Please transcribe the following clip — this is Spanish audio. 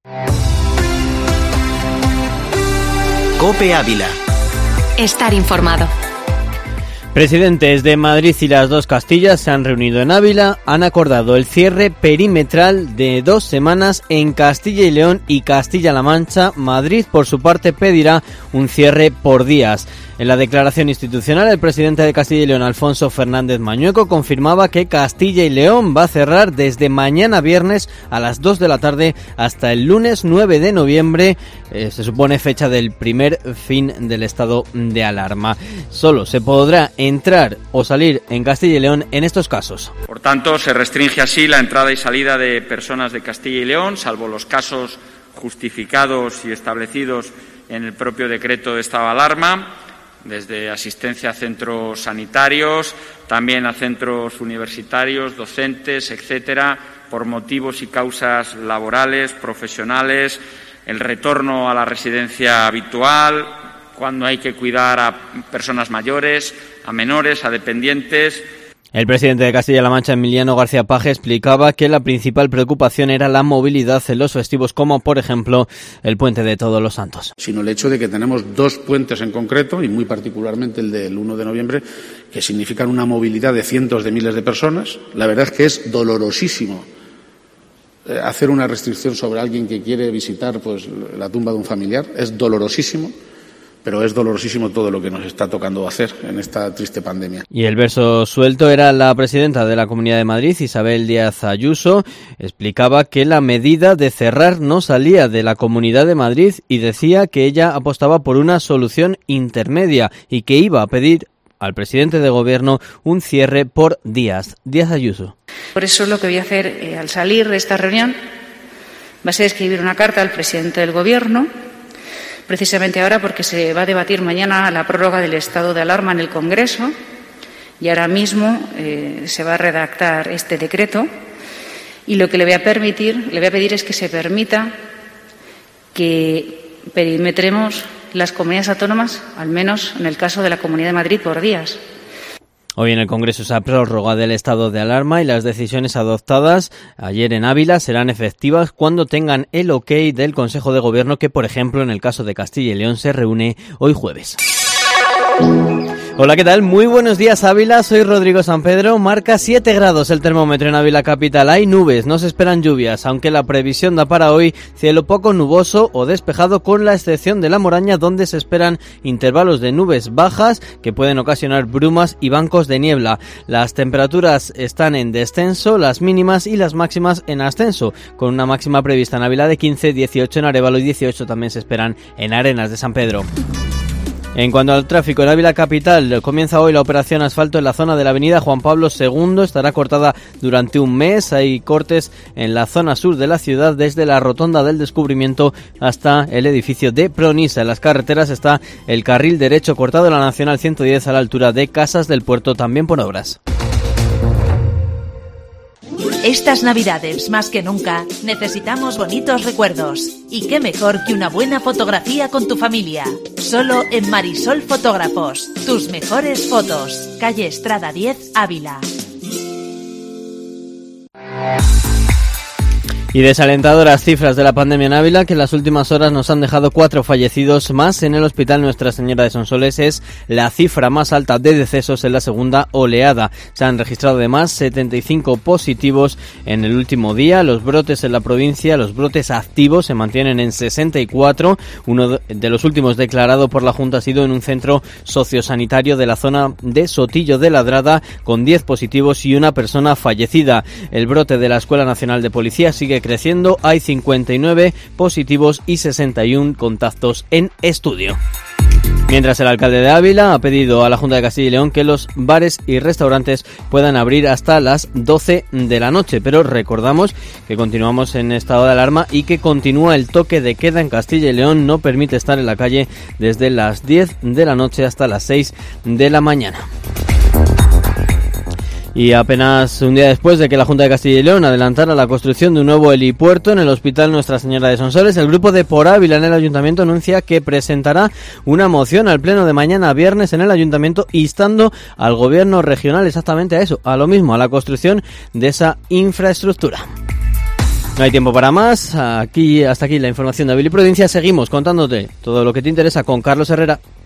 COPE Ávila. Estar informado. Presidentes de Madrid y las dos Castillas se han reunido en Ávila, han acordado el cierre perimetral de 2 semanas en Castilla y León y Castilla-La Mancha. Madrid, por su parte, pedirá un cierre por días. En la declaración institucional, el presidente de Castilla y León, Alfonso Fernández Mañueco, confirmaba que Castilla y León va a cerrar desde mañana viernes a las 2 de la tarde hasta el lunes 9 de noviembre, se supone fecha del primer fin del estado de alarma. Solo se podrá entrar o salir en Castilla y León en estos casos. Por tanto, se restringe así la entrada y salida de personas de Castilla y León, salvo los casos justificados y establecidos en el propio decreto de estado de alarma, desde asistencia a centros sanitarios, también a centros universitarios, docentes, etcétera, por motivos y causas laborales, profesionales, el retorno a la residencia habitual, cuando hay que cuidar a personas mayores, a menores, a dependientes. El presidente de Castilla-La Mancha, Emiliano García Paje, explicaba que la principal preocupación era la movilidad en los festivos, como por ejemplo el Puente de Todos los Santos. Sino el hecho de que tenemos 2 puentes en concreto, y muy particularmente el del 1 de noviembre, que significan una movilidad de cientos de miles de personas. La verdad es que es dolorosísimo hacer una restricción sobre alguien que quiere visitar pues la tumba de un familiar. Es dolorosísimo. Pero es dolorosísimo todo lo que nos está tocando hacer en esta triste pandemia. Y el verso suelto era la presidenta de la Comunidad de Madrid, Isabel Díaz Ayuso. Explicaba que la medida de cerrar no salía de la Comunidad de Madrid y decía que ella apostaba por una solución intermedia y que iba a pedir al presidente de Gobierno un cierre por días. Díaz Ayuso. Por eso lo que voy a hacer al salir de esta reunión va a ser escribir una carta al presidente del Gobierno, precisamente ahora porque se va a debatir mañana la prórroga del estado de alarma en el Congreso y ahora mismo se va a redactar este decreto y lo que le voy a pedir es que se permita que perimetremos las comunidades autónomas, al menos en el caso de la Comunidad de Madrid, por días. Hoy en el Congreso se ha prórroga del estado de alarma y las decisiones adoptadas ayer en Ávila serán efectivas cuando tengan el ok del Consejo de Gobierno que, por ejemplo, en el caso de Castilla y León se reúne hoy jueves. Hola, ¿qué tal? Muy buenos días, Ávila. Soy Rodrigo San Pedro. Marca 7 grados el termómetro en Ávila capital. Hay nubes, no se esperan lluvias, aunque la previsión da para hoy cielo poco nuboso o despejado, con la excepción de La Moraña, donde se esperan intervalos de nubes bajas que pueden ocasionar brumas y bancos de niebla. Las temperaturas están en descenso, las mínimas y las máximas en ascenso, con una máxima prevista en Ávila de 15, 18 en Arévalo y 18 también se esperan en Arenas de San Pedro. En cuanto al tráfico, en Ávila capital comienza hoy la operación asfalto en la zona de la avenida Juan Pablo II. Estará cortada durante un mes. Hay cortes en la zona sur de la ciudad, desde la Rotonda del Descubrimiento hasta el edificio de Pronisa. En las carreteras está el carril derecho cortado en la Nacional 110 a la altura de Casas del Puerto, también por obras. Estas Navidades, más que nunca, necesitamos bonitos recuerdos. Y qué mejor que una buena fotografía con tu familia. Solo en Marisol Fotógrafos. Tus mejores fotos. Calle Estrada 10, Ávila. Y desalentadoras cifras de la pandemia en Ávila, que en las últimas horas nos han dejado 4 fallecidos más en el Hospital Nuestra Señora de Sonsoles. Es la cifra más alta de decesos en la segunda oleada. Se han registrado además 75 positivos en el último día. Los brotes en la provincia, los brotes activos, se mantienen en 64. Uno de los últimos declarado por la Junta ha sido en un centro sociosanitario de la zona de Sotillo de Ladrada, con 10 positivos y una persona fallecida. El brote de la Escuela Nacional de Policía sigue creciendo, hay 59 positivos y 61 contactos en estudio. Mientras, el alcalde de Ávila ha pedido a la Junta de Castilla y León que los bares y restaurantes puedan abrir hasta las 12 de la noche, pero recordamos que continuamos en estado de alarma y que continúa el toque de queda en Castilla y León. No permite estar en la calle desde las 10 de la noche hasta las 6 de la mañana. Y apenas un día después de que la Junta de Castilla y León adelantara la construcción de un nuevo helipuerto en el Hospital Nuestra Señora de Sonsoles, el grupo de Por Ávila en el Ayuntamiento anuncia que presentará una moción al pleno de mañana viernes en el Ayuntamiento, instando al Gobierno regional exactamente a eso, a lo mismo, a la construcción de esa infraestructura. No hay tiempo para más. Hasta aquí la información de Ávila y Provincia. Seguimos contándote todo lo que te interesa con Carlos Herrera.